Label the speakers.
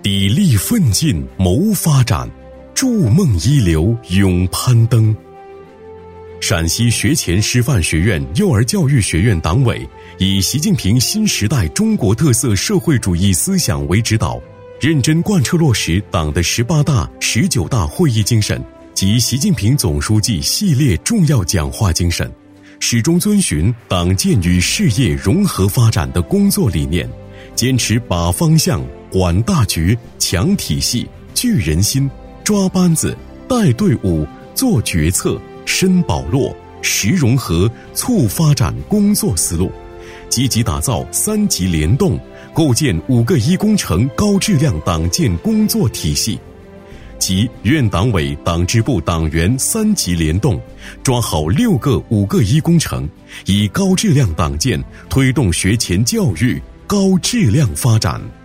Speaker 1: 砥砺奋进谋发展，筑梦一流勇攀登。陕西学前师范学院幼儿教育学院党委以习近平新时代中国特色社会主义思想为指导，认真贯彻落实党的18大、19大会议精神及习近平总书记系列重要讲话精神，始终遵循党建与事业融合发展的工作理念，坚持把方向、管大局、强体系、聚人心、抓班子、带队伍、做决策、深保落、实融合、促发展工作思路，积极打造3级联动，构建5个1工程高质量党建工作体系，即院党委党支部党员3级联动，抓好6个5个1工程，以高质量党建推动学前教育高质量发展。